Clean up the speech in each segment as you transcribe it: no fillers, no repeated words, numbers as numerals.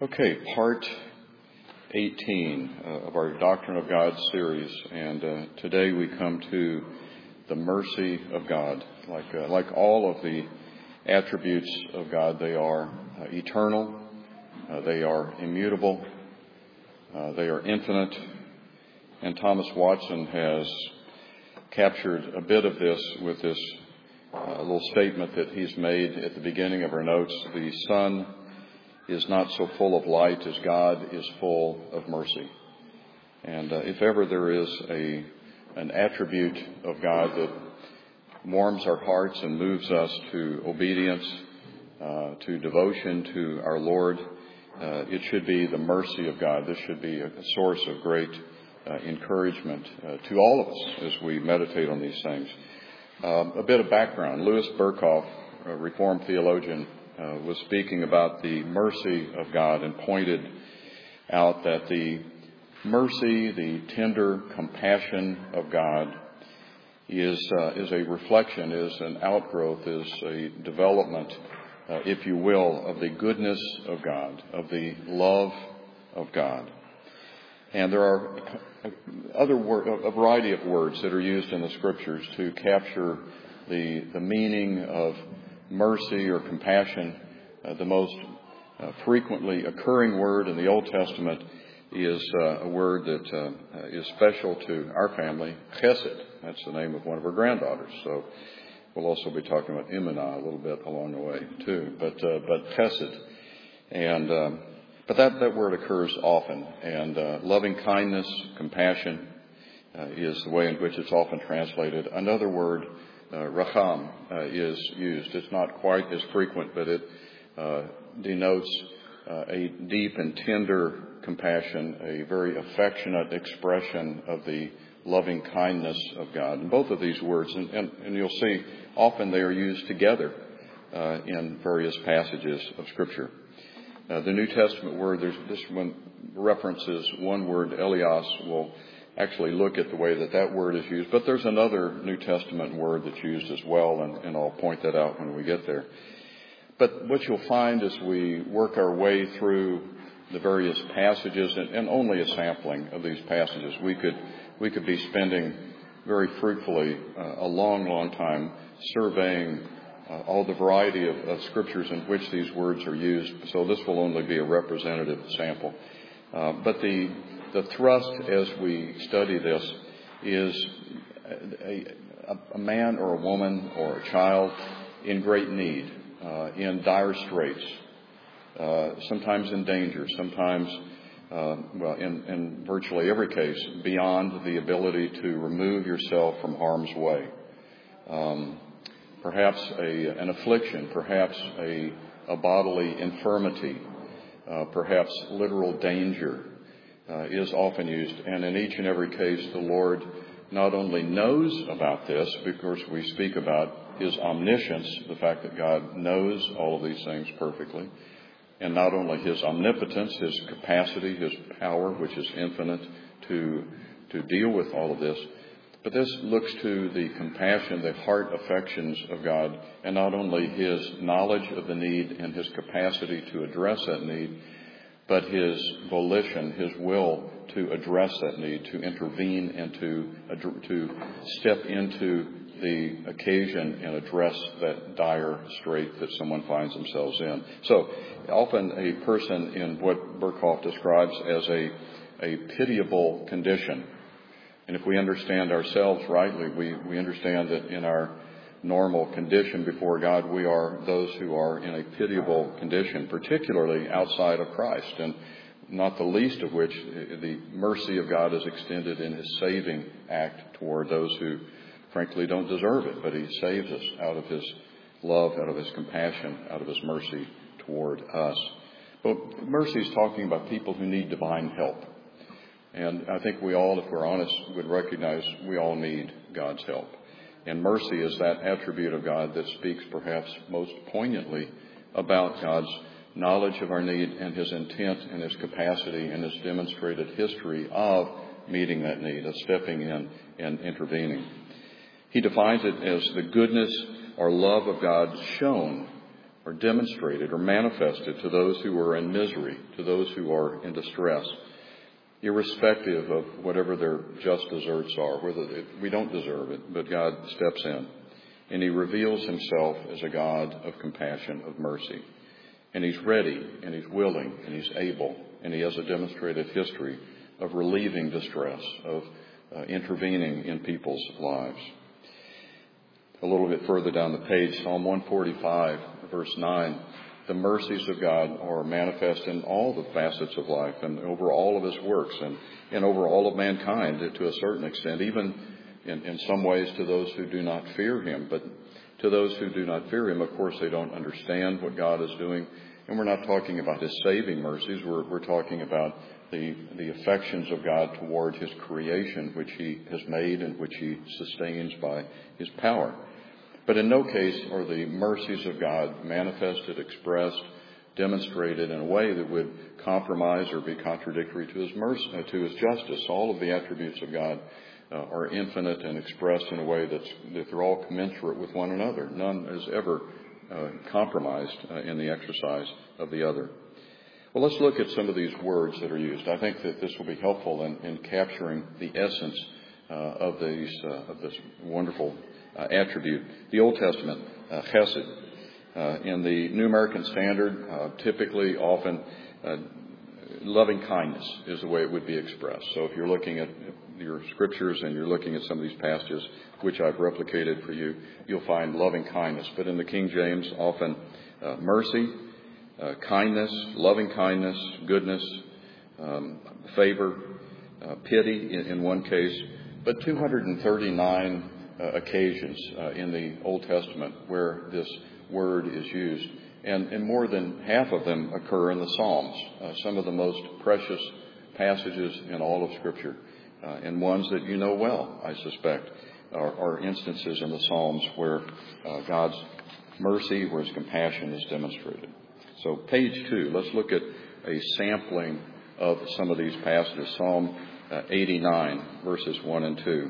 Okay, part 18 of our Doctrine of God series, and today we come to the mercy of God. Like all of the attributes of God, they are eternal, they are immutable, they are infinite, and Thomas Watson has captured a bit of this with this little statement that he's made at the beginning of our notes. The Son is not so full of light as God is full of mercy. And if ever there is an attribute of God that warms our hearts and moves us to obedience, to devotion to our Lord, it should be the mercy of God. This should be a source of great encouragement to all of us as we meditate on these things. A bit of background. Louis Berkhof, a Reformed theologian, was speaking about the mercy of God and pointed out that the mercy, the tender compassion of God is a reflection, is an outgrowth, is a development, if you will, of the goodness of God, of the love of God. And there are a variety of words that are used in the Scriptures to capture the meaning of mercy or compassion. The most frequently occurring word in the Old Testament is a word that is special to our family, chesed. That's the name of one of our granddaughters. So we'll also be talking about Imanah a little bit along the way too. But chesed, and but that word occurs often. And loving kindness, compassion is the way in which it's often translated. Another word, racham, is used. It's not quite as frequent, but it denotes a deep and tender compassion, a very affectionate expression of the loving kindness of God. And both of these words, and you'll see, often they are used together in various passages of Scripture. The New Testament word, this one references one word, Elias. We'll actually look at the way that word is used. But there's another New Testament word that's used as well, and I'll point that out when we get there. But what you'll find as we work our way through the various passages, and only a sampling of these passages, we could be spending very fruitfully a long time surveying all the variety of scriptures in which these words are used. So this will only be a representative sample. But the thrust as we study this is a man or a woman or a child in great need, in dire straits, sometimes in danger, sometimes, in virtually every case, beyond the ability to remove yourself from harm's way. Perhaps an affliction, perhaps a bodily infirmity, perhaps literal danger is often used. And in each and every case, the Lord not only knows about this, because we speak about His omniscience, the fact that God knows all of these things perfectly, and not only His omnipotence, His capacity, His power, which is infinite to deal with all of this, but this looks to the compassion, the heart affections of God, and not only His knowledge of the need and His capacity to address that need, but His volition, His will to address that need, to intervene and to step into the occasion and address that dire strait that someone finds themselves in. So often a person in what Berkhof describes as a pitiable condition. And if we understand ourselves rightly, we understand that in our normal condition before God, we are those who are in a pitiable condition, particularly outside of Christ, and not the least of which the mercy of God is extended in His saving act toward those who frankly don't deserve it, but He saves us out of His love, out of His compassion, out of His mercy toward us. But mercy is talking about people who need divine help. And I think we all, if we're honest, would recognize we all need God's help. And mercy is that attribute of God that speaks perhaps most poignantly about God's knowledge of our need and His intent and His capacity and His demonstrated history of meeting that need, of stepping in and intervening. He defines it as the goodness or love of God shown or demonstrated or manifested to those who are in misery, to those who are in distress, irrespective of whatever their just deserts are, we don't deserve it, but God steps in. And he reveals himself as a God of compassion, of mercy. And he's ready, and he's willing, and he's able, and he has a demonstrated history of relieving distress, of intervening in people's lives. A little bit further down the page, Psalm 145, verse 9, the mercies of God are manifest in all the facets of life and over all of his works and over all of mankind to a certain extent, even in some ways to those who do not fear him. But to those who do not fear him, of course, they don't understand what God is doing. And we're not talking about his saving mercies. We're talking about the affections of God toward his creation, which he has made and which he sustains by his power. But in no case are the mercies of God manifested, expressed, demonstrated in a way that would compromise or be contradictory to his mercy, to his justice. All of the attributes of God are infinite and expressed in a way that they're all commensurate with one another. None is ever compromised in the exercise of the other. Well, let's look at some of these words that are used. I think that this will be helpful in capturing the essence of this wonderful attribute. The Old Testament, chesed. In the New American Standard, typically, often, loving kindness is the way it would be expressed. So if you're looking at your scriptures and you're looking at some of these passages, which I've replicated for you, you'll find loving kindness. But in the King James, often mercy, kindness, loving kindness, goodness, favor, pity in one case, but 239 occasions in the Old Testament where this word is used. And more than half of them occur in the Psalms, some of the most precious passages in all of Scripture, and ones that you know well, I suspect, are instances in the Psalms where God's mercy, where his compassion is demonstrated. So page 2, let's look at a sampling of some of these passages. Psalm 89, verses 1 and 2.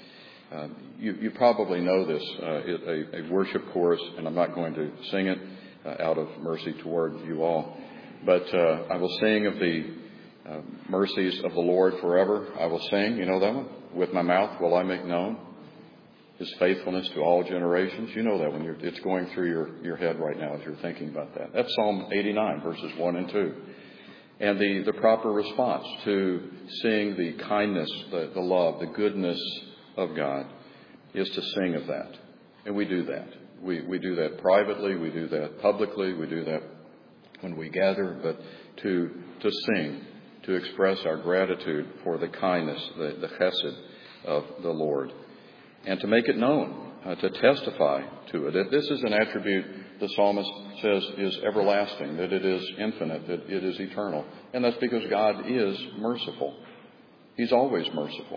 You probably know this, a worship chorus, and I'm not going to sing it out of mercy toward you all. But I will sing of the mercies of the Lord forever. I will sing, you know that one? With my mouth will I make known his faithfulness to all generations. You know that one. It's going through your head right now as you're thinking about that. That's Psalm 89, verses 1 and 2. And the proper response to seeing the kindness, the love, the goodness of God is to sing of that. And we do that. We do that privately. We do that publicly. We do that when we gather. But to sing, to express our gratitude for the kindness, the chesed of the Lord. And to make it known, to testify to it. That this is an attribute the psalmist says is everlasting, that it is infinite, that it is eternal. And that's because God is merciful. He's always merciful.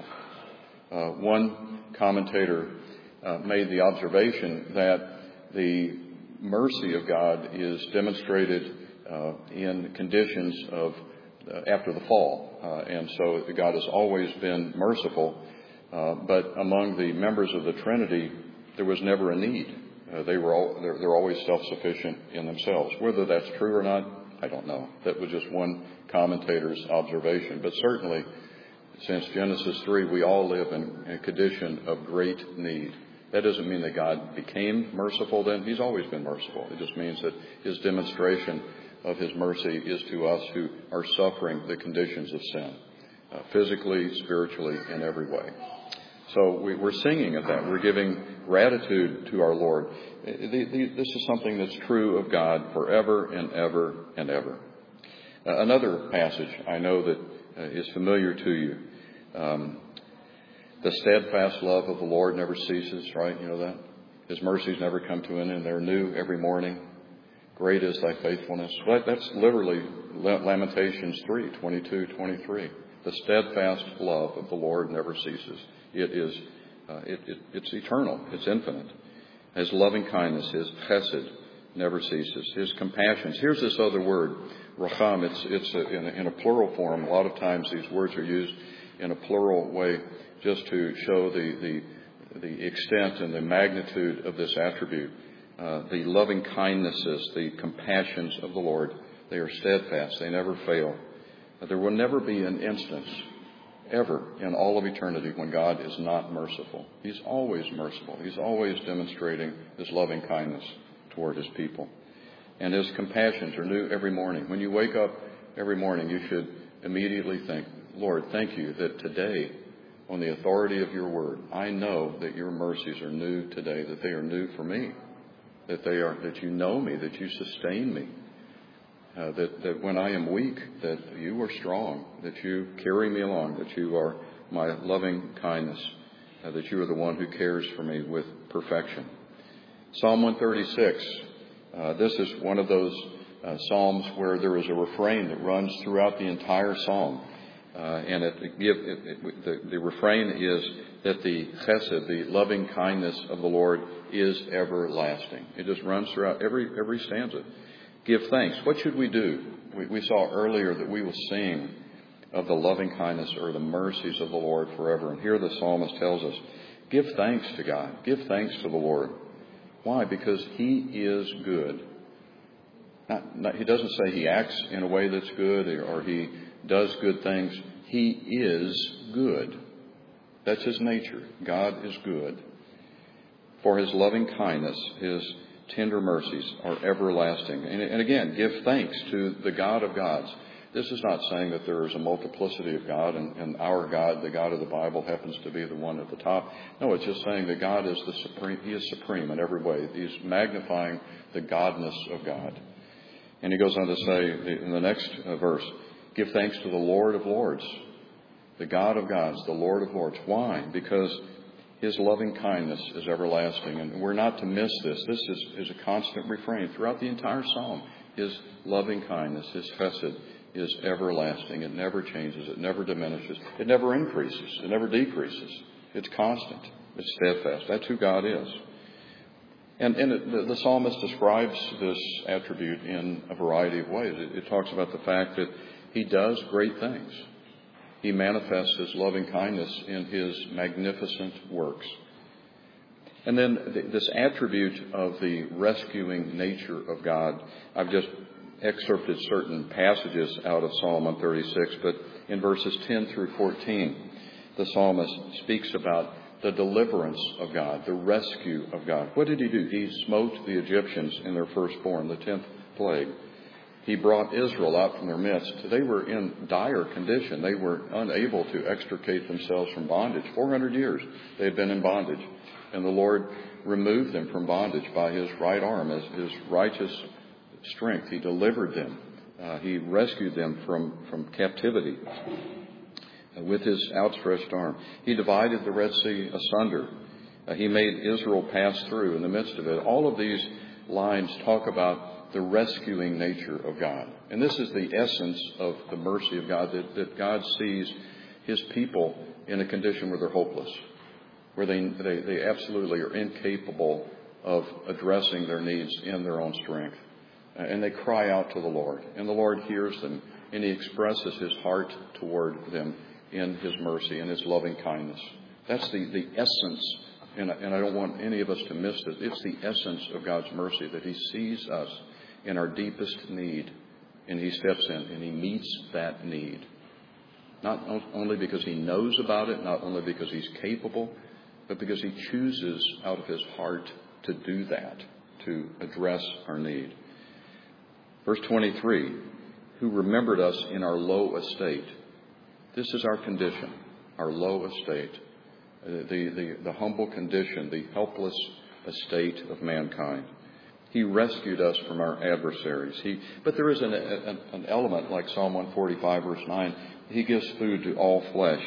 One commentator made the observation that the mercy of God is demonstrated in conditions of after the fall. And so God has always been merciful. But among the members of the Trinity, there was never a need. They're always self-sufficient in themselves. Whether that's true or not, I don't know. That was just one commentator's observation. But certainly, since Genesis 3, we all live in a condition of great need. That doesn't mean that God became merciful then. He's always been merciful. It just means that his demonstration of his mercy is to us who are suffering the conditions of sin, physically, spiritually, in every way. So we're singing of that. We're giving gratitude to our Lord. This is something that's true of God forever and ever and ever. Another passage I know that is familiar to you. The steadfast love of the Lord never ceases, right? You know that? His mercies never come to an end. They're new every morning. Great is thy faithfulness. That's literally Lamentations 3, 22, 23. The steadfast love of the Lord never ceases. It's eternal. It's infinite. His loving kindness, his chesed, never ceases. His compassions. Here's this other word, racham. It's in a plural form. A lot of times these words are used in a plural way just to show the extent and the magnitude of this attribute. the loving kindnesses, the compassions of the Lord, they are steadfast. They never fail. There will never be an instance ever in all of eternity when God is not merciful. He's always merciful. He's always demonstrating His loving kindness toward His people. And His compassions are new every morning. When you wake up every morning, you should immediately think, Lord, thank you that today, on the authority of your word, I know that your mercies are new today, that they are new for me, that you know me, that you sustain me, that when I am weak, that you are strong, that you carry me along, that you are my loving kindness, that you are the one who cares for me with perfection. Psalm 136, this is one of those psalms where there is a refrain that runs throughout the entire psalm. And the refrain is that the chesed, the loving kindness of the Lord, is everlasting. It just runs throughout every stanza. Give thanks. What should we do? We saw earlier that we will sing of the loving kindness or the mercies of the Lord forever. And here the psalmist tells us, give thanks to God. Give thanks to the Lord. Why? Because He is good. He doesn't say He acts in a way that's good or He does good things. He is good. That's His nature. God is good. For His loving kindness, His tender mercies are everlasting. And again, give thanks to the God of gods. This is not saying that there is a multiplicity of God and our God, the God of the Bible, happens to be the one at the top. No, it's just saying that God is the supreme. He is supreme in every way. He's magnifying the godness of God. And he goes on to say in the next verse, give thanks to the Lord of Lords, the God of gods, the Lord of Lords. Why? Because His loving kindness is everlasting. And we're not to miss this. This is a constant refrain throughout the entire psalm. His loving kindness, His chesed, is everlasting. It never changes. It never diminishes. It never increases. It never decreases. It's constant. It's steadfast. That's who God is. And the psalmist describes this attribute in a variety of ways. It talks about the fact that He does great things. He manifests His loving kindness in His magnificent works. And then this attribute of the rescuing nature of God, I've just excerpted certain passages out of Psalm 136, but in verses 10 through 14, the psalmist speaks about the deliverance of God, the rescue of God. What did He do? He smote the Egyptians in their firstborn, the 10th plague. He brought Israel out from their midst. They were in dire condition. They were unable to extricate themselves from bondage. 400 years they had been in bondage. And the Lord removed them from bondage by His right arm, as His righteous strength. He delivered them. He rescued them from captivity with His outstretched arm. He divided the Red Sea asunder. He made Israel pass through in the midst of it. All of these lines talk about the rescuing nature of God. And this is the essence of the mercy of God, that God sees His people in a condition where they're hopeless, where they absolutely are incapable of addressing their needs in their own strength. And they cry out to the Lord, and the Lord hears them, and He expresses His heart toward them in His mercy and His loving kindness. That's the essence, and I don't want any of us to miss it. It's the essence of God's mercy, that He sees us in our deepest need, and He steps in and He meets that need. Not only because He knows about it, not only because He's capable, but because He chooses out of His heart to do that, to address our need. Verse 23, who remembered us in our low estate. This is our condition, our low estate, the humble condition, the helpless estate of mankind. He rescued us from our adversaries. But there is an element like Psalm 145, verse 9. He gives food to all flesh.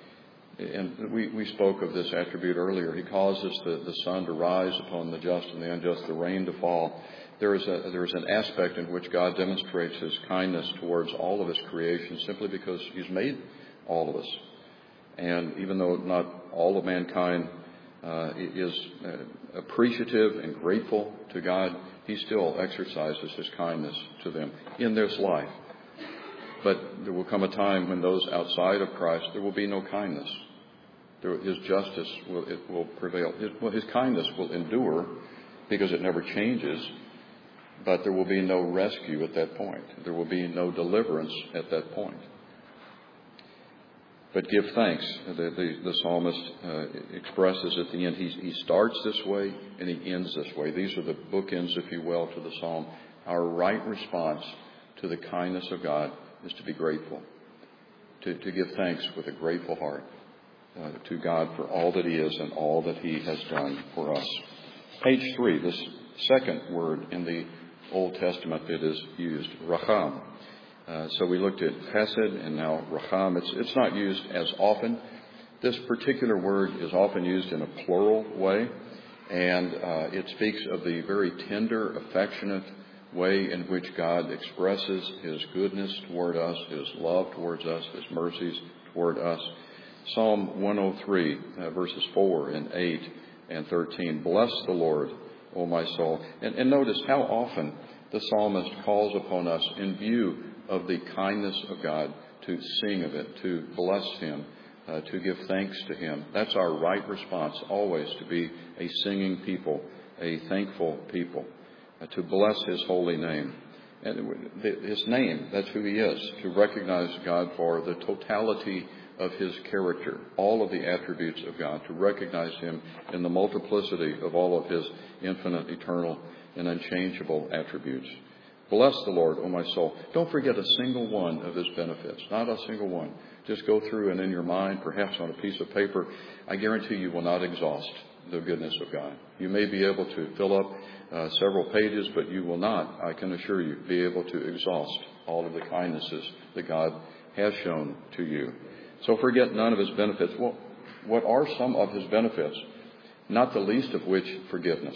And we spoke of this attribute earlier. He causes the sun to rise upon the just and the unjust, the rain to fall. There is an aspect in which God demonstrates His kindness towards all of His creation simply because He's made all of us. And even though not all of mankind is appreciative and grateful to God, He still exercises His kindness to them in this life. But there will come a time when those outside of Christ, there will be no kindness. His justice will prevail. His kindness will endure, because it never changes, but there will be no rescue at that point. There will be no deliverance at that point. But give thanks. The psalmist expresses at the end, he starts this way and he ends this way. These are the bookends, if you will, to the psalm. Our right response to the kindness of God is to be grateful, to give thanks with a grateful heart to God for all that He is and all that He has done for us. Page 3, this second word in the Old Testament that is used, racham. So we looked at chesed and now racham. It's not used as often. This particular word is often used in a plural way, and it speaks of the very tender, affectionate way in which God expresses His goodness toward us, His love towards us, His mercies toward us. Psalm 103, verses 4 and 8 and 13. Bless the Lord, O my soul. And notice how often the psalmist calls upon us in view of the kindness of God to sing of it, to bless Him, to give thanks to Him. That's our right response, always, to be a singing people, a thankful people, to bless His holy name. And His name, that's who He is, to recognize God for the totality of His character, all of the attributes of God, to recognize Him in the multiplicity of all of His infinite, eternal, and unchangeable attributes. Bless the Lord, O my soul. Don't forget a single one of His benefits, not a single one. Just go through and in your mind, perhaps on a piece of paper, I guarantee you will not exhaust the goodness of God. You may be able to fill up several pages, but you will not, I can assure you, be able to exhaust all of the kindnesses that God has shown to you. So forget none of His benefits. Well, what are some of His benefits? Not the least of which, forgiveness.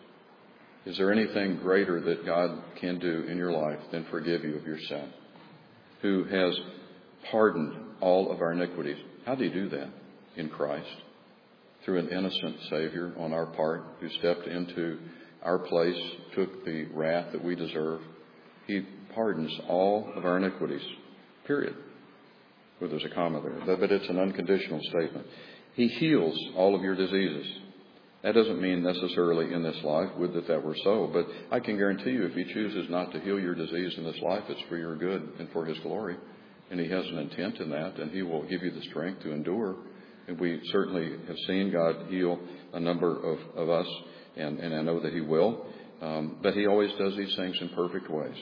Is there anything greater that God can do in your life than forgive you of your sin? Who has pardoned all of our iniquities. How did He do that? In Christ. Through an innocent Savior on our part who stepped into our place, took the wrath that we deserve. He pardons all of our iniquities. Period. Well, there's a comma there, but it's an unconditional statement. He heals all of your diseases. That doesn't mean necessarily in this life, would that were so, but I can guarantee you if He chooses not to heal your disease in this life, it's for your good and for His glory. And He has an intent in that, and He will give you the strength to endure. And we certainly have seen God heal a number of us, and I know that He will. But He always does these things in perfect ways.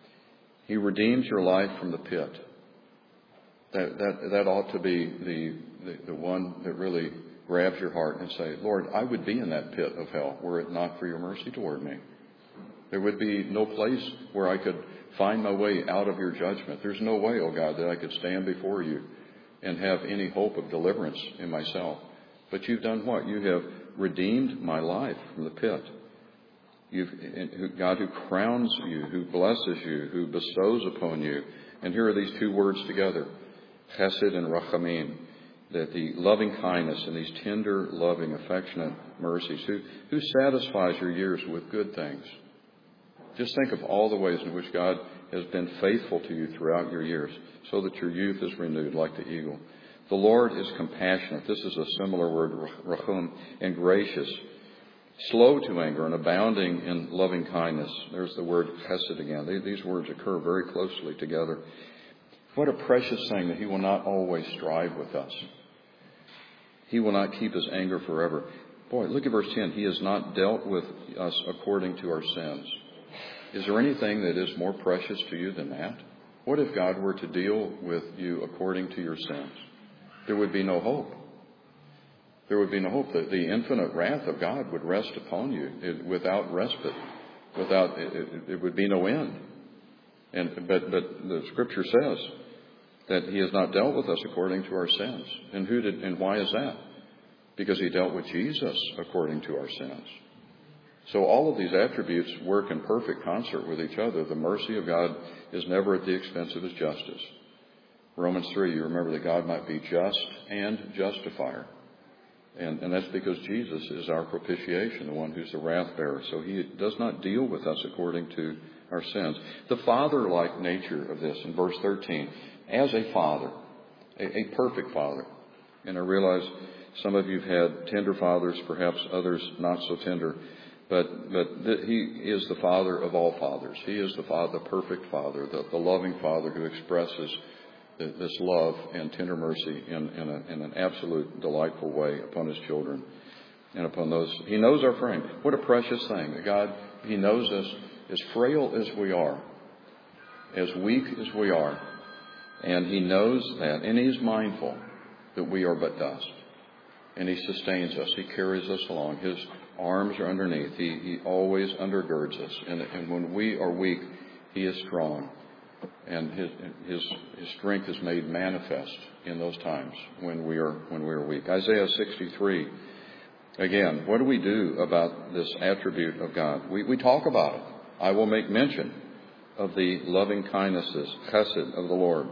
He redeems your life from the pit. That ought to be the one that really grabs your heart and say, Lord, I would be in that pit of hell were it not for your mercy toward me. There would be no place where I could find my way out of your judgment. There's no way, oh God, that I could stand before you and have any hope of deliverance in myself. But you've done what? You have redeemed my life from the pit. God who crowns you, who blesses you, who bestows upon you. And here are these two words together, chesed and rachamim, that the loving kindness and these tender, loving, affectionate mercies, who satisfies your years with good things. Just think of all the ways in which God has been faithful to you throughout your years, so that your youth is renewed like the eagle. The Lord is compassionate. This is a similar word, rachum, and gracious, slow to anger and abounding in loving kindness. There's the word chesed again. These words occur very closely together. What a precious thing that He will not always strive with us. He will not keep His anger forever. Boy, look at verse 10. He has not dealt with us according to our sins. Is there anything that is more precious to you than that? What if God were to deal with you according to your sins? There would be no hope. There would be no hope. That the infinite wrath of God would rest upon you without respite. It would be no end. But the Scripture says that He has not dealt with us according to our sins. And why is that? Because He dealt with Jesus according to our sins. So all of these attributes work in perfect concert with each other. The mercy of God is never at the expense of His justice. Romans 3, you remember that God might be just and justifier. And that's because Jesus is our propitiation, the one who's the wrath bearer. So He does not deal with us according to our sins. The father-like nature of this in verse 13, as a father, a perfect father. And I realize some of you have had tender fathers, perhaps others not so tender. He is the Father of all fathers. He is the perfect Father, the loving Father who expresses this love and tender mercy in an absolute delightful way upon His children and upon those. He knows our frame. What a precious thing that God, He knows us as frail as we are, as weak as we are, and He knows that, and He is mindful that we are but dust. And He sustains us. He carries us along. His arms are underneath. He always undergirds us. And when we are weak, He is strong. And His strength is made manifest in those times when we are weak. Isaiah 63. Again, what do we do about this attribute of God? We talk about it. I will make mention of the loving kindnesses, chesed of the Lord.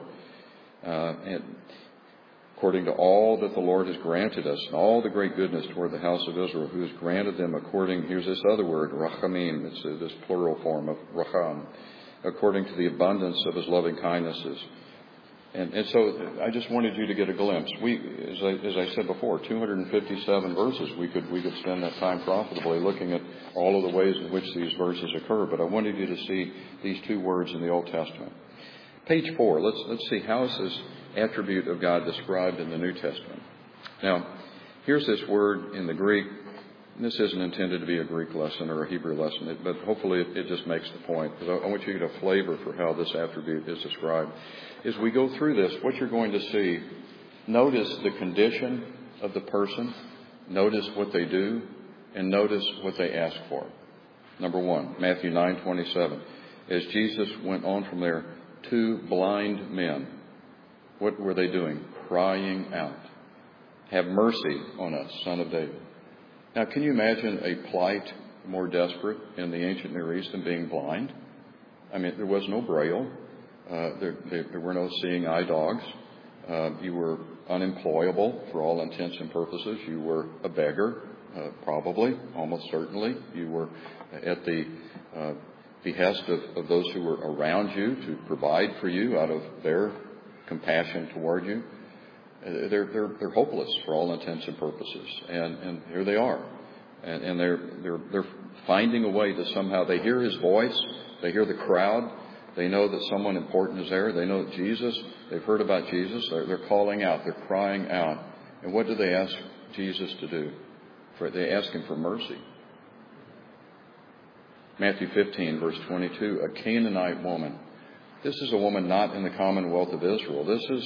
And according to all that the Lord has granted us, and all the great goodness toward the house of Israel, who has granted them according, here's this other word, rachamim, it's this plural form of racham, according to the abundance of His loving kindnesses. And so I just wanted you to get a glimpse. As I said before, 257 verses. We could spend that time profitably looking at all of the ways in which these verses occur. But I wanted you to see these two words in the Old Testament. Page 4. Let's see, how is this attribute of God described in the New Testament? Now, here's this word in the Greek. This isn't intended to be a Greek lesson or a Hebrew lesson, but hopefully it just makes the point, because I want you to get a flavor for how this attribute is described. As we go through this, what you're going to see, notice the condition of the person, notice what they do, and notice what they ask for. Number 1, Matthew 9:27. As Jesus went on from there, 2 blind men, what were they doing? Crying out, "Have mercy on us, Son of David." Now, can you imagine a plight more desperate in the ancient Near East than being blind? I mean, there was no Braille. There were no seeing eye dogs. You were unemployable for all intents and purposes. You were a beggar, probably, almost certainly. You were at the behest of those who were around you to provide for you out of their compassion toward you. They're hopeless for all intents and purposes, and here they are, and they're finding a way to somehow. They hear His voice, they hear the crowd, they know that someone important is there, they know that Jesus. They've heard about Jesus. They're calling out, they're crying out, and what do they ask Jesus to do? They ask Him for mercy. Matthew 15, verse 22, a Canaanite woman. This is a woman not in the Commonwealth of Israel. This is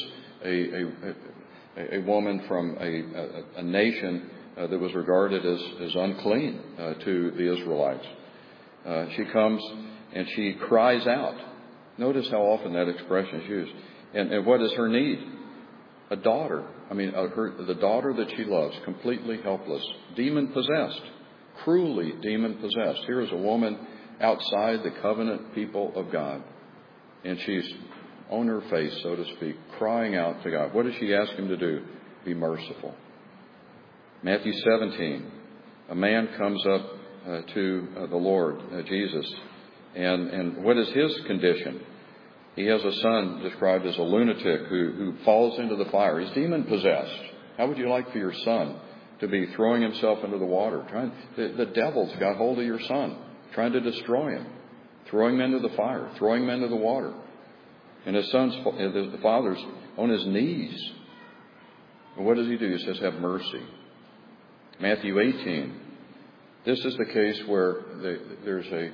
a woman from a nation that was regarded as unclean to the Israelites. She comes and she cries out. Notice how often that expression is used. And what is her need? A daughter. I mean, the daughter that she loves, completely helpless, demon-possessed, cruelly demon-possessed. Here is a woman outside the covenant people of God. And she's on her face, so to speak, crying out to God. What does she ask Him to do? Be merciful. Matthew 17, a man comes up to the Lord, Jesus, and what is his condition? He has a son described as a lunatic who falls into the fire. He's demon-possessed. How would you like for your son to be throwing himself into the water? The devil's got hold of your son, trying to destroy him, throwing him into the fire, throw him into the water. And the father's on his knees. And what does he do? He says, have mercy. Matthew 18. This is the case where there's a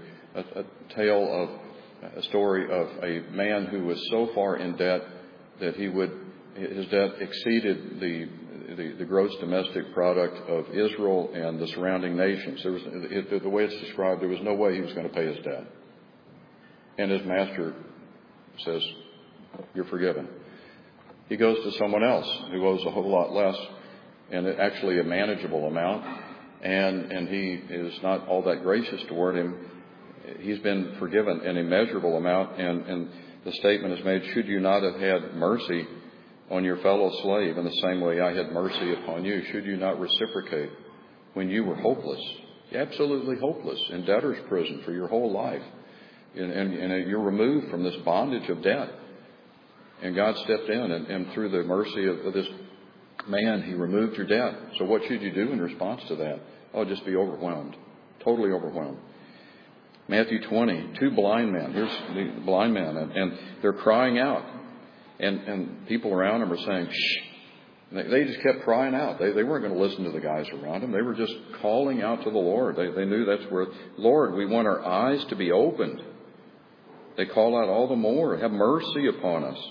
story of a man who was so far in debt that his debt exceeded the gross domestic product of Israel and the surrounding nations. The way it's described, there was no way he was going to pay his debt. And his master says, you're forgiven. He goes to someone else who owes a whole lot less, and actually a manageable amount, and he is not all that gracious toward him. He's been forgiven an immeasurable amount, and the statement is made, should you not have had mercy on your fellow slave in the same way I had mercy upon you? Should you not reciprocate when you were hopeless, absolutely hopeless, in debtor's prison for your whole life? And you're removed from this bondage of debt. And God stepped in, and through the mercy of this man, He removed your debt. So what should you do in response to that? Oh, just be overwhelmed. totally overwhelmed. Matthew 20, 2 blind men. Here's the blind man, and they're crying out. And people around them are saying, shh. They just kept crying out. They weren't going to listen to the guys around them. They were just calling out to the Lord. They knew that's where, Lord, we want our eyes to be opened. They call out all the more, have mercy upon us.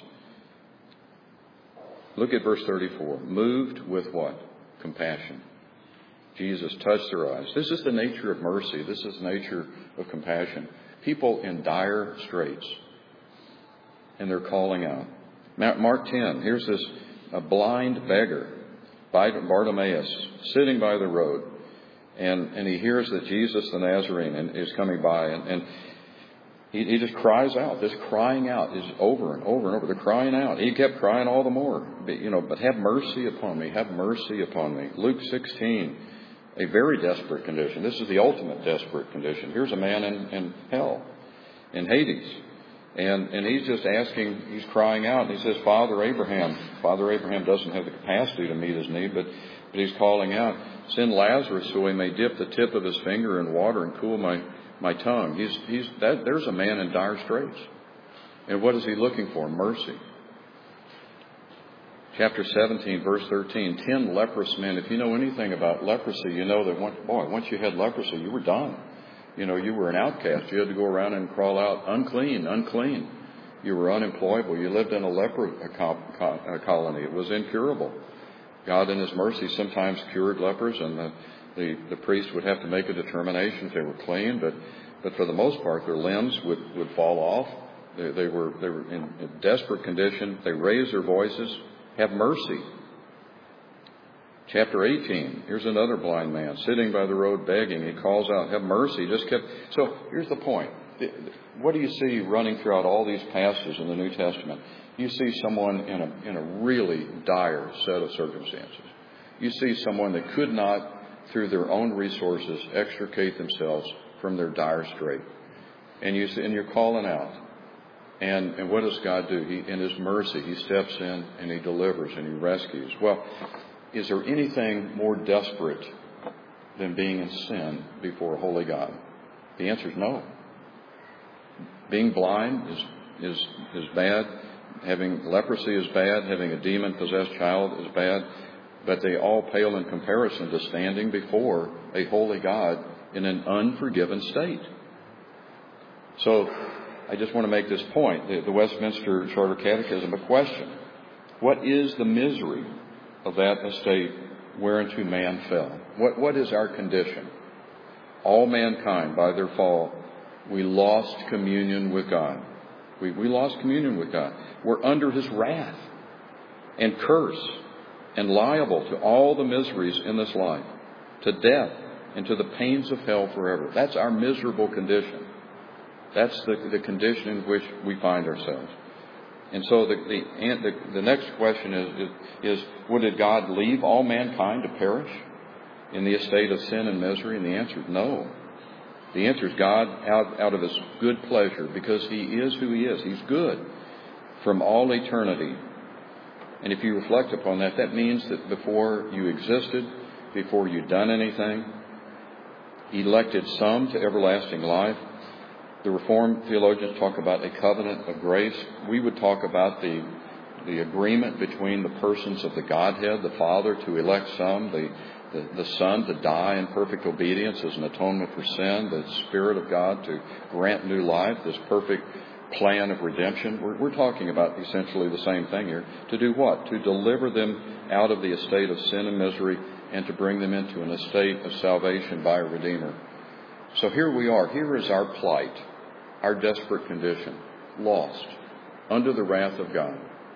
Look at verse 34. Moved with what? Compassion. Jesus touched their eyes. This is the nature of mercy. This is the nature of compassion. People in dire straits. And they're calling out. Mark 10, here's this a blind beggar, Bartimaeus, sitting by the road. And he hears that Jesus the Nazarene is coming by. And he just cries out. This crying out is over and over and over. They're crying out. He kept crying all the more. But have mercy upon me. Have mercy upon me. Luke 16, a very desperate condition. This is the ultimate desperate condition. Here's a man in hell, in Hades. And he's just asking, he's crying out. And he says, Father Abraham doesn't have the capacity to meet his need, but he's calling out, send Lazarus so he may dip the tip of his finger in water and cool my tongue. There's a man in dire straits. And what is he looking for? Mercy. Chapter 17, verse 13, 10 leprous men. If you know anything about leprosy, you know that once you had leprosy, you were done. You were an outcast. You had to go around and crawl out, unclean, unclean. You were unemployable. You lived in a leper colony. It was incurable. God in His mercy sometimes cured lepers, and the priest would have to make a determination if they were clean, but for the most part, their limbs would fall off. They were in a desperate condition. They raised their voices. Have mercy. Chapter 18, here's another blind man sitting by the road begging. He calls out, have mercy. So here's the point. What do you see running throughout all these passages in the New Testament? You see someone in a really dire set of circumstances. You see someone that could not, through their own resources, extricate themselves from their dire strait. And you're calling out. And what does God do? In His mercy, He steps in and He delivers and He rescues. Well, is there anything more desperate than being in sin before a holy God? The answer is no. Being blind is bad. Having leprosy is bad. Having a demon-possessed child is bad. But they all pale in comparison to standing before a holy God in an unforgiven state. So I just want to make this point. The Westminster Charter Catechism, a question. What is the misery of that estate whereinto man fell? What is our condition? All mankind, by their fall, we lost communion with God. We lost communion with God. We're under His wrath and curse and liable to all the miseries in this life, to death and to the pains of hell forever. That's our miserable condition. That's the condition in which we find ourselves. And so the next question is would God leave all mankind to perish in the estate of sin and misery? And the answer is no. The answer is God, out of His good pleasure, because He is who He is. He's good from all eternity. And if you reflect upon that, that means that before you existed, before you'd done anything, He elected some to everlasting life. The Reformed theologians talk about a covenant of grace. We would talk about the agreement between the persons of the Godhead, the Father to elect some, the Son to die in perfect obedience as an atonement for sin, the Spirit of God to grant new life, this perfect plan of redemption. We're talking about essentially the same thing here. To do what? To deliver them out of the estate of sin and misery and to bring them into an estate of salvation by a Redeemer. So here we are. Here is our plight, our desperate condition, lost, under the wrath of God,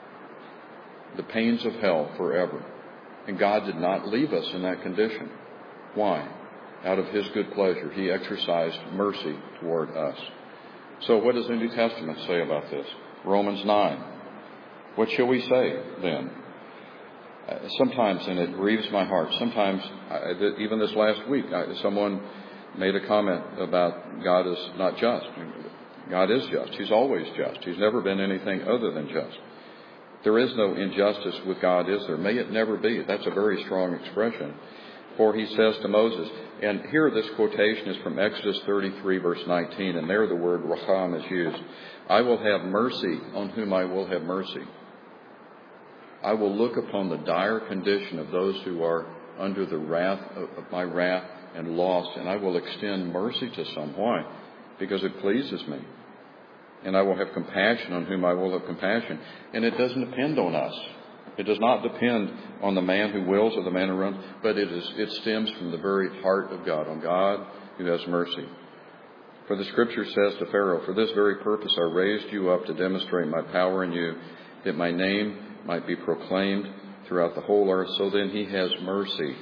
the pains of hell forever. And God did not leave us in that condition. Why? Out of His good pleasure, He exercised mercy toward us. So what does the New Testament say about this? Romans 9. What shall we say then? Sometimes, and it grieves my heart, sometimes, even this last week, someone made a comment about God is not just. God is just. He's always just. He's never been anything other than just. There is no injustice with God, is there? May it never be. That's a very strong expression. For he says to Moses, and here this quotation is from Exodus 33, verse 19, and there the word racham is used. I will have mercy on whom I will have mercy. I will look upon the dire condition of those who are under the wrath of my wrath and lost, and I will extend mercy to some. Why? Because it pleases me. And I will have compassion on whom I will have compassion. And it doesn't depend on us. It does not depend on the man who wills or the man who runs, but it stems from the very heart of God, on God who has mercy. For the Scripture says to Pharaoh, for this very purpose I raised you up to demonstrate my power in you, that my name might be proclaimed throughout the whole earth. So then he has mercy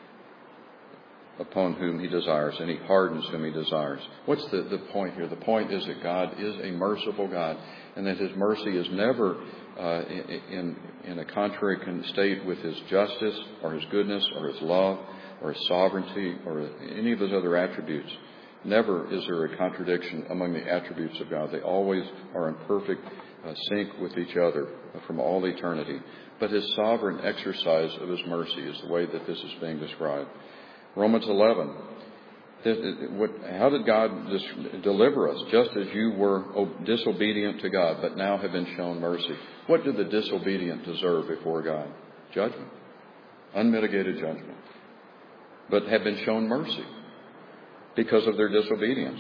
upon whom he desires, and he hardens whom he desires. What's the point here? The point is that God is a merciful God, and that his mercy is never in a contrary state with his justice or his goodness or his love or his sovereignty or any of those other attributes. Never is there a contradiction among the attributes of God. They always are in perfect sync with each other from all eternity. But his sovereign exercise of his mercy is the way that this is being described. Romans 11. How did God deliver us? Just as you were disobedient to God, but now have been shown mercy. What did the disobedient deserve before God? Judgment. Unmitigated judgment. But have been shown mercy because of their disobedience.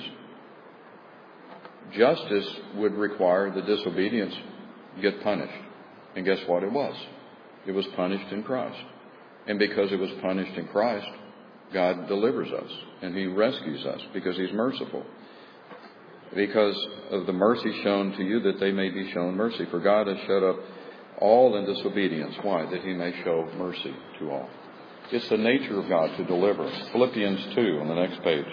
Justice would require the disobedience get punished. And guess what it was? It was punished in Christ. And because it was punished in Christ, God delivers us and he rescues us because he's merciful. Because of the mercy shown to you, that they may be shown mercy. For God has shut up all in disobedience. Why? That he may show mercy to all. It's the nature of God to deliver. Philippians 2 on the next page.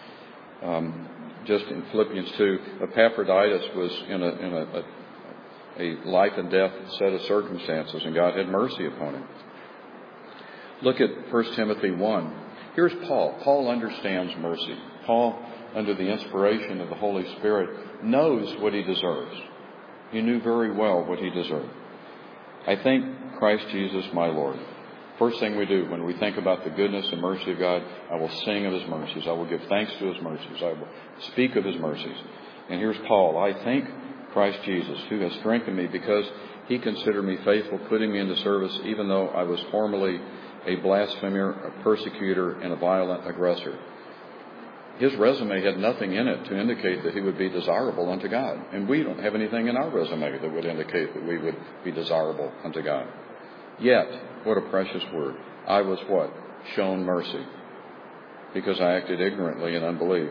Just in Philippians 2, Epaphroditus was in a life and death set of circumstances, and God had mercy upon him. Look at 1 Timothy 1. Here's Paul. Paul understands mercy. Paul, under the inspiration of the Holy Spirit, knows what he deserves. He knew very well what he deserved. I thank Christ Jesus my Lord. First thing we do when we think about the goodness and mercy of God, I will sing of his mercies. I will give thanks to his mercies. I will speak of his mercies. And here's Paul. I thank Christ Jesus, who has strengthened me because he considered me faithful, putting me into service, even though I was formerly a blasphemer, a persecutor, and a violent aggressor. His resume had nothing in it to indicate that he would be desirable unto God. And we don't have anything in our resume that would indicate that we would be desirable unto God. Yet, what a precious word. I was what? Shown mercy. Because I acted ignorantly in unbelief.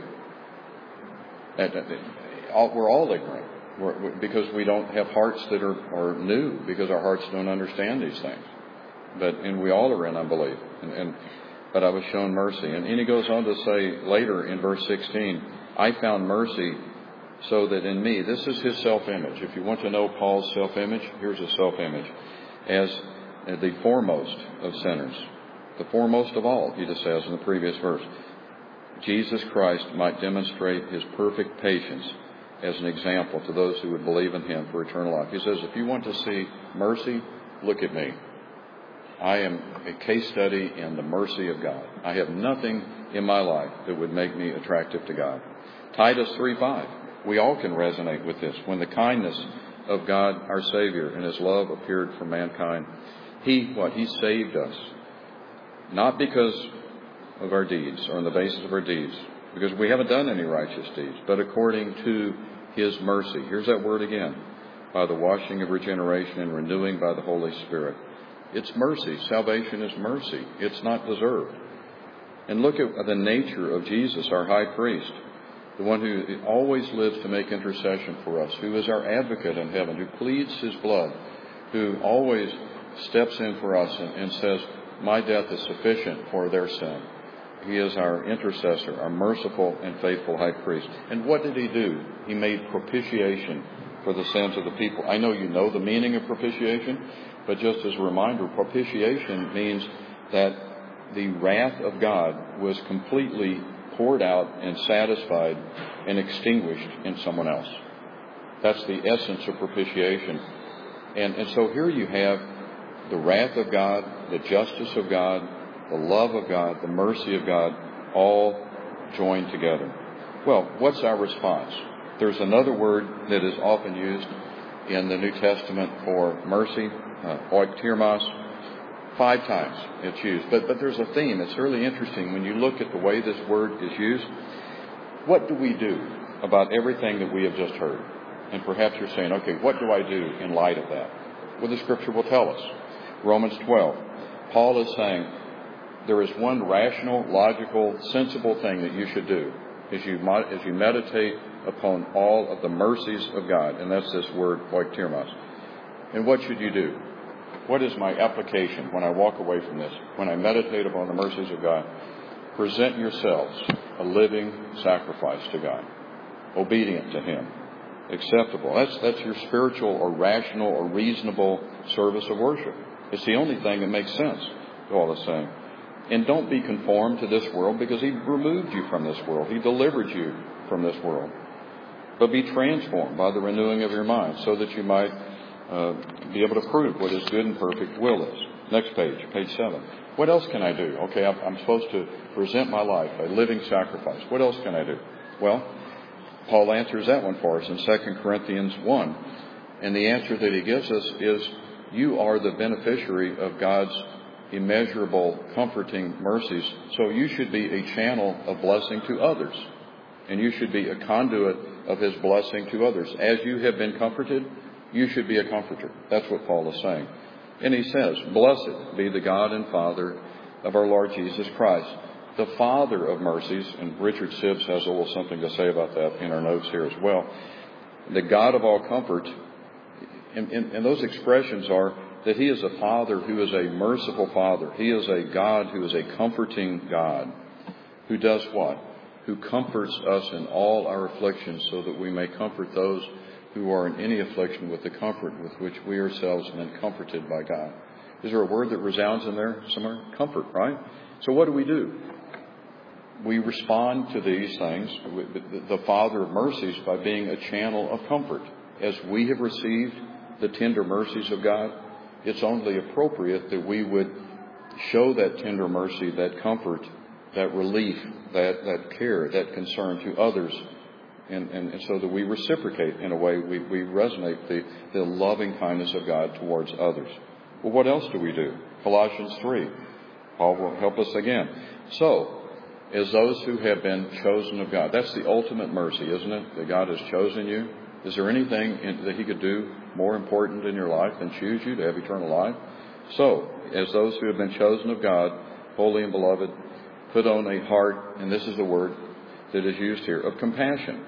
We're all ignorant. Because we don't have hearts that are new. Because our hearts don't understand these things. And we all are in unbelief. But I was shown mercy. And he goes on to say later in verse 16, I found mercy so that in me, this is his self-image. If you want to know Paul's self-image, here's his self-image. As the foremost of sinners, the foremost of all, he just says in the previous verse, Jesus Christ might demonstrate his perfect patience as an example to those who would believe in him for eternal life. He says, if you want to see mercy, look at me. I am a case study in the mercy of God. I have nothing in my life that would make me attractive to God. Titus 3:5. We all can resonate with this. When the kindness of God, our Savior, and his love appeared for mankind, he saved us. Not because of our deeds or on the basis of our deeds, because we haven't done any righteous deeds, but according to his mercy. Here's that word again. By the washing of regeneration and renewing by the Holy Spirit. It's mercy. Salvation is mercy. It's not deserved. And look at the nature of Jesus, our high priest, the one who always lives to make intercession for us, who is our advocate in heaven, who pleads his blood, who always steps in for us and says, my death is sufficient for their sin. He is our intercessor, our merciful and faithful high priest. And what did he do? He made propitiation for the sins of the people. I know you know the meaning of propitiation, but just as a reminder, propitiation means that the wrath of God was completely poured out and satisfied and extinguished in someone else. That's the essence of propitiation. And so here you have the wrath of God, the justice of God, the love of God, the mercy of God, all joined together. Well, what's our response? There's another word that is often used in the New Testament for mercy, oiktirmos. 5 times it's used. But there's a theme. It's really interesting when you look at the way this word is used. What do we do about everything that we have just heard? And perhaps you're saying, okay, what do I do in light of that? Well, the Scripture will tell us. Romans 12. Paul is saying there is one rational, logical, sensible thing that you should do as you meditate upon all of the mercies of God. And that's this word, oiktirmos. And what should you do? What is my application when I walk away from this? When I meditate upon the mercies of God, present yourselves a living sacrifice to God, obedient to Him, acceptable. That's your spiritual or rational or reasonable service of worship. It's the only thing that makes sense, Paul is saying. And don't be conformed to this world, because He removed you from this world. He delivered you from this world. But be transformed by the renewing of your mind, so that you might be able to prove what His good and perfect will is. Next page, page 7. What else can I do? Okay, I'm supposed to present my life, a living sacrifice. What else can I do? Well, Paul answers that one for us in 2 Corinthians 1. And the answer that he gives us is, you are the beneficiary of God's immeasurable, comforting mercies. So you should be a channel of blessing to others. And you should be a conduit of His blessing to others. As you have been comforted, you should be a comforter. That's what Paul is saying. And he says, blessed be the God and Father of our Lord Jesus Christ, the Father of mercies. And Richard Sibbs has a little something to say about that in our notes here as well. The God of all comfort. And those expressions are that He is a Father who is a merciful Father. He is a God who is a comforting God. Who does what? Who comforts us in all our afflictions, so that we may comfort those who are in any affliction with the comfort with which we ourselves have been comforted by God. Is there a word that resounds in there somewhere? Comfort, right? So what do? We respond to these things, the Father of mercies, by being a channel of comfort. As we have received the tender mercies of God, it's only appropriate that we would show that tender mercy, that comfort, that relief, that care, that concern to others. And so that we reciprocate in a way, we resonate the loving kindness of God towards others. Well, what else do we do? Colossians 3. Paul will help us again. So, as those who have been chosen of God, that's the ultimate mercy, isn't it? That God has chosen you. Is there anything that He could do more important in your life than choose you to have eternal life? So, as those who have been chosen of God, holy and beloved, put on a heart, and this is the word that is used here, of compassion,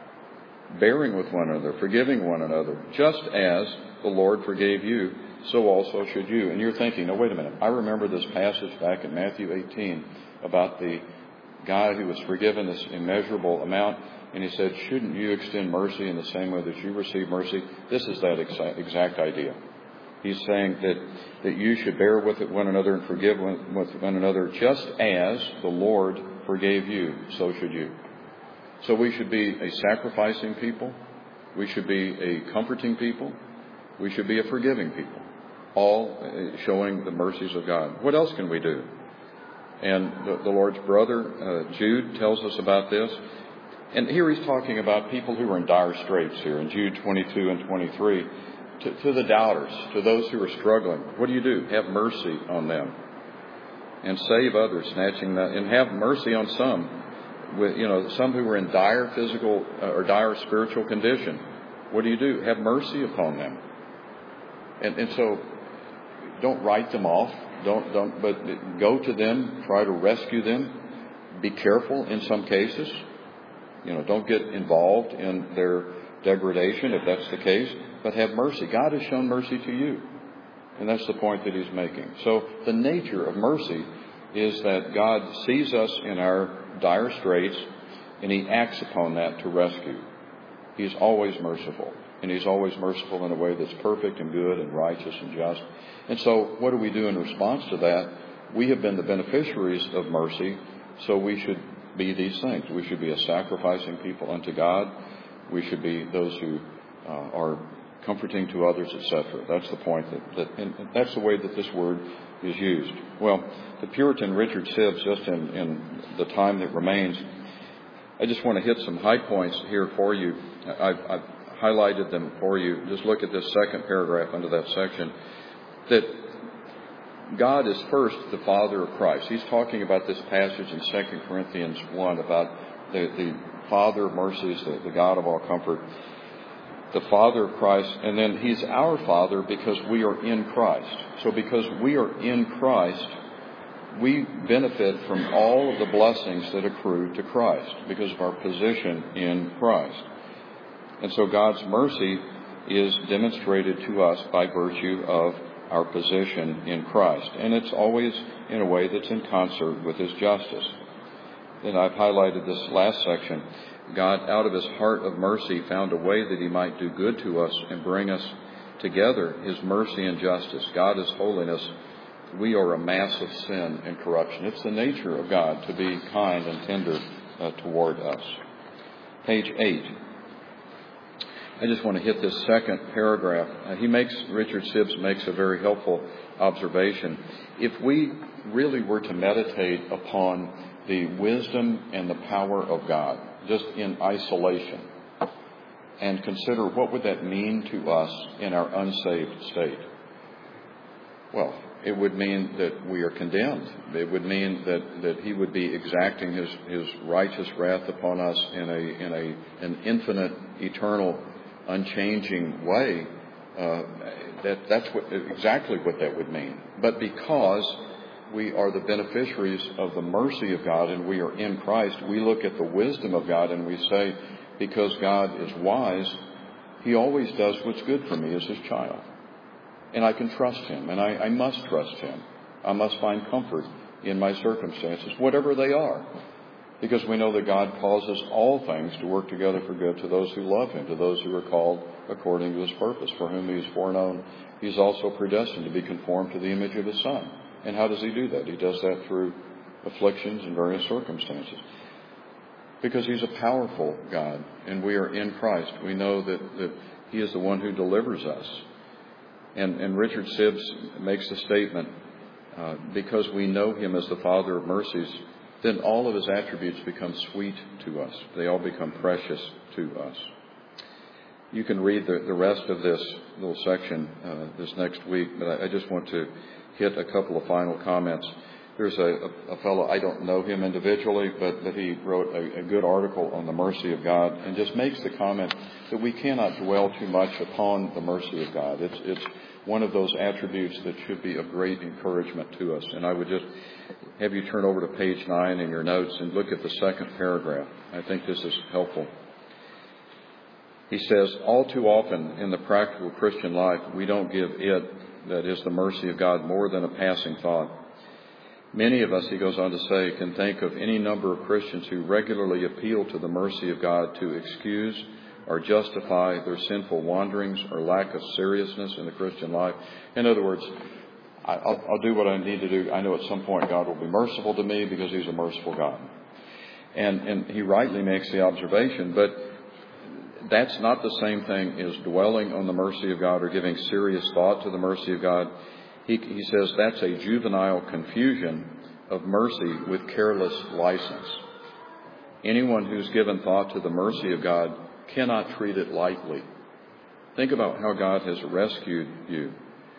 bearing with one another, forgiving one another, just as the Lord forgave you, so also should you. And you're thinking, no, wait a minute. I remember this passage back in Matthew 18 about the guy who was forgiven this immeasurable amount, and he said, shouldn't you extend mercy in the same way that you receive mercy? This is that exact idea. He's saying that you should bear with one another and forgive with one another, just as the Lord forgave you, so should you. So we should be a sacrificing people. We should be a comforting people. We should be a forgiving people, all showing the mercies of God. What else can we do? And the Lord's brother, Jude, tells us about this. And here he's talking about people who are in dire straits here in Jude 22 and 23. To the doubters, to those who are struggling, what do? Have mercy on them and save others, snatching that, and have mercy on some. Some who are in dire physical or dire spiritual condition. What do? Have mercy upon them. And so don't write them off. But go to them, try to rescue them. Be careful in some cases. Don't get involved in their degradation if that's the case, but have mercy. God has shown mercy to you. And that's the point that he's making. So the nature of mercy is that God sees us in our dire straits, and he acts upon that to rescue. He's always merciful, and he's always merciful in a way that's perfect and good and righteous and just. And so what do we do in response to that? We have been the beneficiaries of mercy, so we should be these things. We should be a sacrificing people unto God. We should be those who are comforting to others, etc. That's the point and that's the way that this word is used. Well, the Puritan Richard Sibbes, just in the time that remains, I just want to hit some high points here for you. I've highlighted them for you. Just look at this second paragraph under that section. That God is first the Father of Christ. He's talking about this passage in 2 Corinthians 1 about the Father of mercies, the God of all comfort, the Father of Christ, and then He's our Father because we are in Christ. So because we are in Christ, we benefit from all of the blessings that accrue to Christ because of our position in Christ. And so God's mercy is demonstrated to us by virtue of our position in Christ. And it's always in a way that's in concert with His justice. Then I've highlighted this last section. God, out of His heart of mercy, found a way that He might do good to us and bring us together, His mercy and justice. God is holiness. We are a mass of sin and corruption. It's the nature of God to be kind and tender toward us. Page 8. I just want to hit this second paragraph. Richard Sibbes makes a very helpful observation. If we really were to meditate upon the wisdom and the power of God, just in isolation, and consider what would that mean to us in our unsaved state. Well, it would mean that we are condemned. It would mean that He would be exacting His righteous wrath upon us in an infinite, eternal, unchanging way. That's exactly what that would mean. But because we are the beneficiaries of the mercy of God and we are in Christ, we look at the wisdom of God and we say, because God is wise, He always does what's good for me as His child. And I can trust Him, and I must trust Him. I must find comfort in my circumstances, whatever they are. Because we know that God causes all things to work together for good to those who love Him, to those who are called according to His purpose. For whom He is foreknown, He is also predestined to be conformed to the image of His Son. And how does He do that? He does that through afflictions and various circumstances. Because He's a powerful God, and we are in Christ. We know that He is the one who delivers us. And Richard Sibbes makes the statement, because we know Him as the Father of mercies, then all of His attributes become sweet to us. They all become precious to us. You can read the rest of this little section this next week, but I just want to hit a couple of final comments. There's a fellow, I don't know him individually, but he wrote a good article on the mercy of God and just makes the comment that we cannot dwell too much upon the mercy of God. It's one of those attributes that should be of great encouragement to us. And I would just have you turn over to page 9 in your notes and look at the second paragraph. I think this is helpful. He says, all too often in the practical Christian life, we don't give it, that is the mercy of God, more than a passing thought. Many of us, he goes on to say, can think of any number of Christians who regularly appeal to the mercy of God to excuse or justify their sinful wanderings or lack of seriousness in the Christian life. In other words, I'll do what I need to do. I know at some point God will be merciful to me because He's a merciful God. And he rightly makes the observation, but that's not the same thing as dwelling on the mercy of God or giving serious thought to the mercy of God. He says that's a juvenile confusion of mercy with careless license. Anyone who's given thought to the mercy of God cannot treat it lightly. Think about how God has rescued you.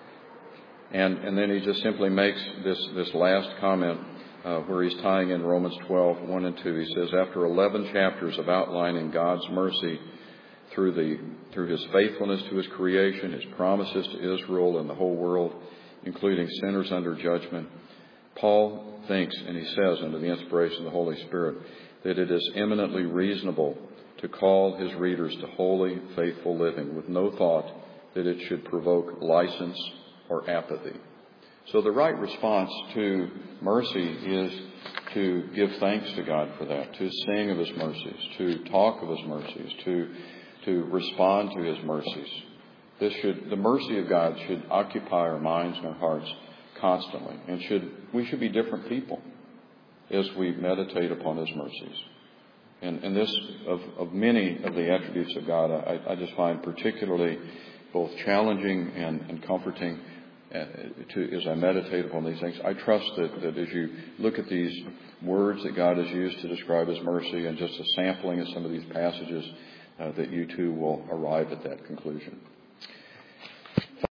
And then he just simply makes this last comment where he's tying in Romans 12, 1 and 2. He says, after 11 chapters of outlining God's mercy through His faithfulness to His creation, His promises to Israel and the whole world, including sinners under judgment, Paul thinks, and he says under the inspiration of the Holy Spirit, that it is eminently reasonable to call his readers to holy, faithful living with no thought that it should provoke license or apathy. So the right response to mercy is to give thanks to God for that, to sing of His mercies, to talk of His mercies, to respond to His mercies. The mercy of God should occupy our minds and our hearts constantly, and we should be different people as we meditate upon His mercies. And this, of many of the attributes of God, I just find particularly both challenging and comforting as I meditate upon these things. I trust that as you look at these words that God has used to describe His mercy and just a sampling of some of these passages, that you too will arrive at that conclusion.